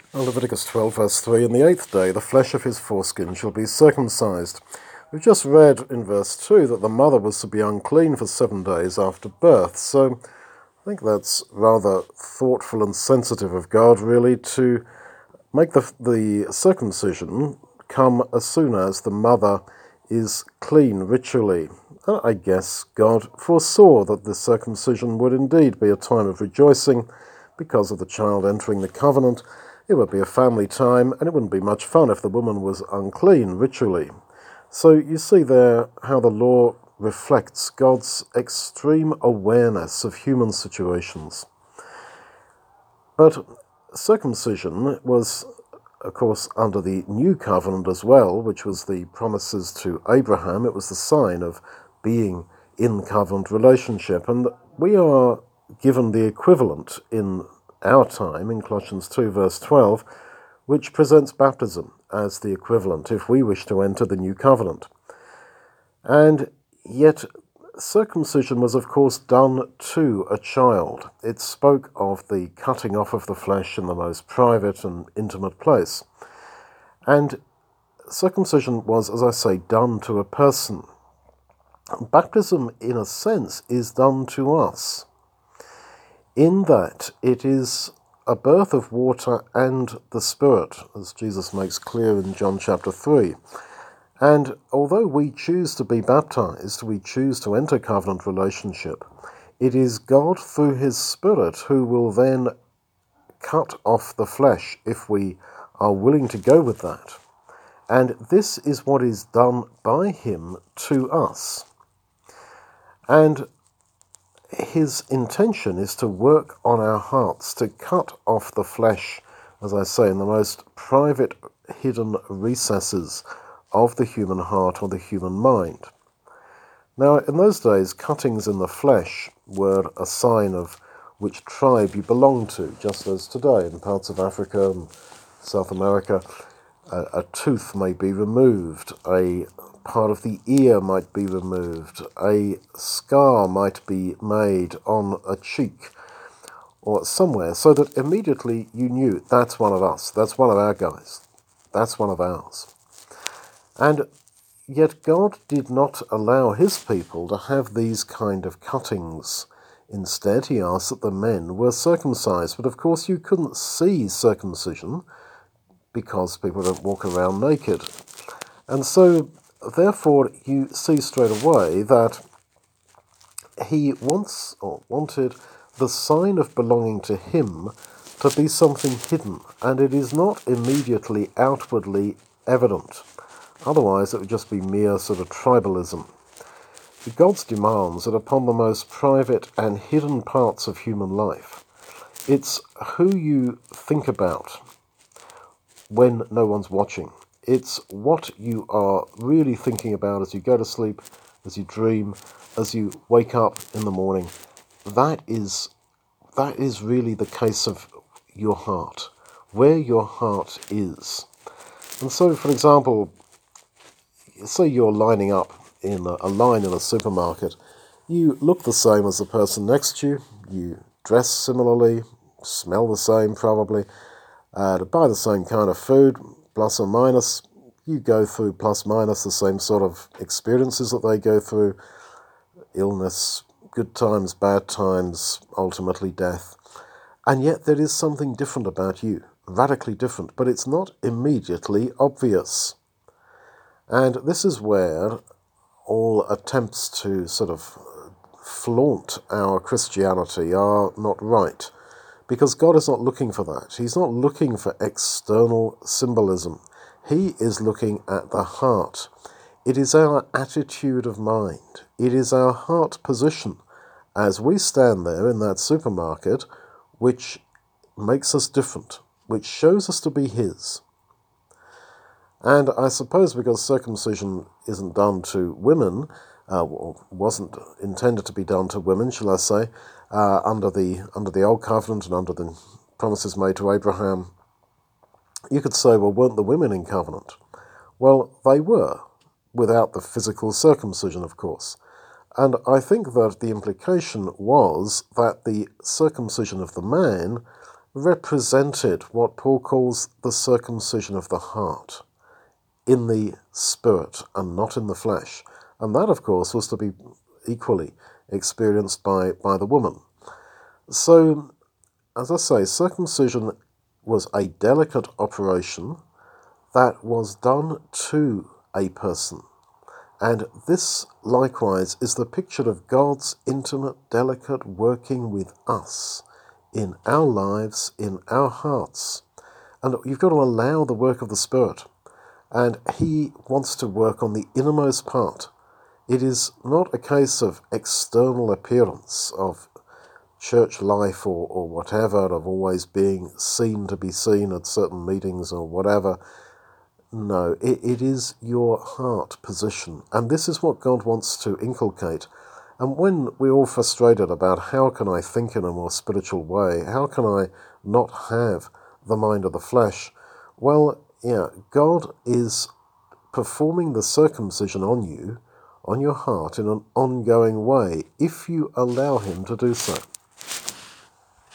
Leviticus 12, verse 3, "In the eighth day the flesh of his foreskin shall be circumcised." We've just read in verse 2 that the mother was to be unclean for 7 days after birth, so I think that's rather thoughtful and sensitive of God, really, to make the circumcision come as soon as the mother is clean ritually. I guess God foresaw that the circumcision would indeed be a time of rejoicing because of the child entering the covenant. It would be a family time, and it wouldn't be much fun if the woman was unclean ritually. So you see there how the law reflects God's extreme awareness of human situations. But circumcision was, of course, under the new covenant as well, which was the promises to Abraham. It was the sign of being in covenant relationship. And we are given the equivalent in our time, in Colossians 2, verse 12, which presents baptism as the equivalent if we wish to enter the new covenant. And yet circumcision was, of course, done to a child. It spoke of the cutting off of the flesh in the most private and intimate place. And circumcision was, as I say, done to a person. Baptism, in a sense, is done to us, in that it is a birth of water and the Spirit, as Jesus makes clear in John chapter 3. And although we choose to be baptized, we choose to enter covenant relationship, it is God through his Spirit who will then cut off the flesh if we are willing to go with that. And this is what is done by him to us. And his intention is to work on our hearts, to cut off the flesh, as I say, in the most private, hidden recesses of the human heart or the human mind. Now, in those days, cuttings in the flesh were a sign of which tribe you belonged to, just as today in parts of Africa and South America, a tooth may be removed, a part of the ear might be removed, a scar might be made on a cheek or somewhere, so that immediately you knew that's one of us, that's one of our guys, that's one of ours. And yet God did not allow his people to have these kind of cuttings. Instead, he asked that the men were circumcised. But of course you couldn't see circumcision because people don't walk around naked. And so, therefore, you see straight away that he wanted the sign of belonging to him to be something hidden, and it is not immediately outwardly evident. Otherwise, it would just be mere sort of tribalism. God's demands are upon the most private and hidden parts of human life. It's who you think about when no one's watching. It's what you are really thinking about as you go to sleep, as you dream, as you wake up in the morning. That is really the case of your heart, where your heart is. And so, for example, say you're lining up in a line in a supermarket. You look the same as the person next to you. You dress similarly, smell the same probably, to buy the same kind of food, plus or minus. You go through plus minus the same sort of experiences that they go through. Illness, good times, bad times, ultimately death. And yet there is something different about you, radically different, but it's not immediately obvious. And this is where all attempts to sort of flaunt our Christianity are not right, because God is not looking for that. He's not looking for external symbolism. He is looking at the heart. It is our attitude of mind. It is our heart position as we stand there in that supermarket which makes us different, which shows us to be his. And I suppose because circumcision isn't done to women, or wasn't intended to be done to women, shall I say, under the Old Covenant and under the promises made to Abraham, you could say, well, weren't the women in covenant? Well, they were, without the physical circumcision, of course. And I think that the implication was that the circumcision of the man represented what Paul calls the circumcision of the heart, in the spirit and not in the flesh. And that, of course, was to be equally experienced by the woman. So, as I say, circumcision was a delicate operation that was done to a person. And this, likewise, is the picture of God's intimate, delicate working with us in our lives, in our hearts. And you've got to allow the work of the Spirit. And He wants to work on the innermost part. It is not a case of external appearance, of church life or whatever, of always being seen to be seen at certain meetings or whatever. No, it is your heart position. And this is what God wants to inculcate. And when we're all frustrated about how can I think in a more spiritual way, how can I not have the mind of the flesh, well, yeah, God is performing the circumcision on you, on your heart, in an ongoing way, if you allow Him to do so.